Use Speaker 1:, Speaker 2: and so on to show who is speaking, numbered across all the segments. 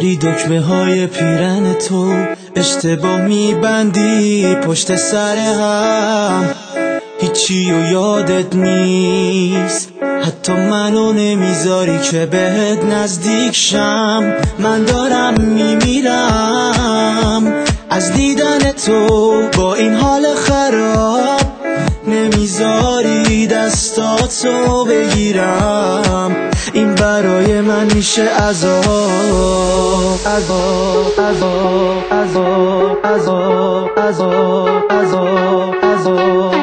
Speaker 1: داری دکمه های پیرن تو اشتباه میبندی پشت سر هم، هیچی و یادت نیست، حتی منو نمیذاری که بهت نزدیک شم. من دارم میمیرم از دیدن تو، با این حال خراب نمیذاری دستاتو بگیرم. این برای من میشه عذاب عذاب عذاب عذاب عذاب عذاب عذاب عذاب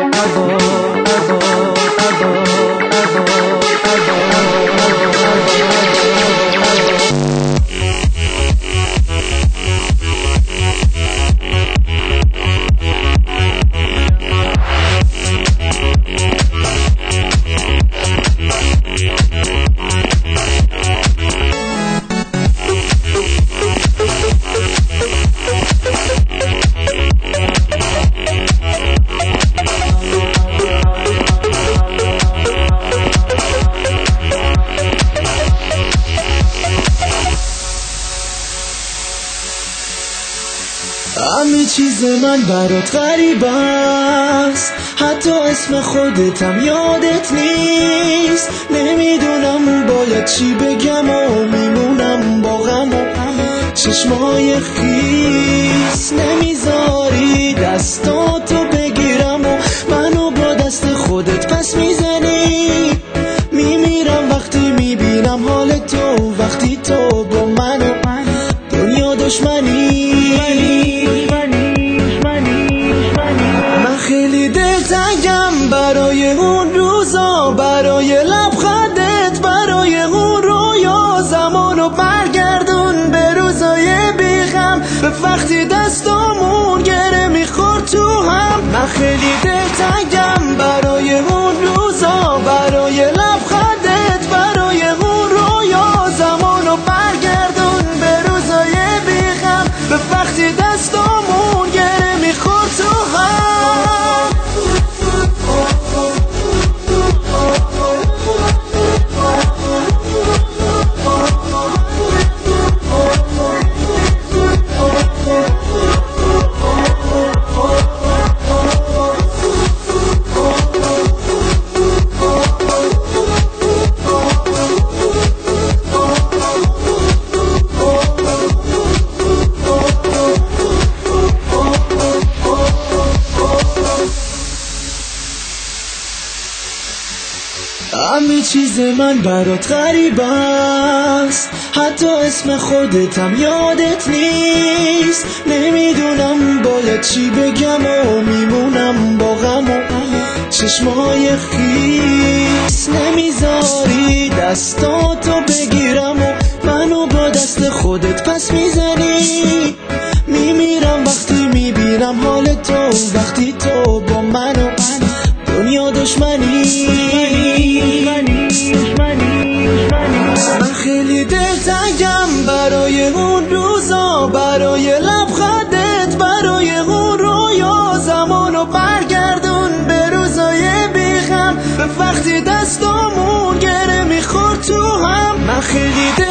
Speaker 1: همه چیز من برات غریب است، حتی اسم خودتم یادت نیست. نمیدونم باید چی بگم و میمونم با غم و چشمای خیس. نمیذاری دستاتو بگیرم و منو با دست خودت پس میزنی. میمیرم وقتی میبینم حال تو، وقتی تو با منو دنیا دشمنی. خیلی دلتنگم برای اون روزا، برای لبخندت، برای اون رویا. زمانو برگردون به روزای بیغم، به وقتی دستامون گره میخورد تو هم. من خیلی دلتنگم برای اون روزا، برای لبخندت، برای اون رویا. زمانو برگردون به روزای بیغم، به وقتی دستامون گره میخورد تو هم. همه چیز من برات غریب است، حتی اسم خودتم یادت نیست. نمیدونم باید چی بگم و میمونم با غم و چشمای خیس. نمیذاری دستاتو بگیرم و منو با دست خودت پس میزنی. میمیرم وقتی میبینم حال تو، وقتی تو با منو دنیا دشمنی. من خیلی دلتنگم برای اون روزا، برای لبخندت، برای اون رویا. زمانو برگردون به روزای بیغم، به وقتی دستامون گره میخورد تو هم. من خیلی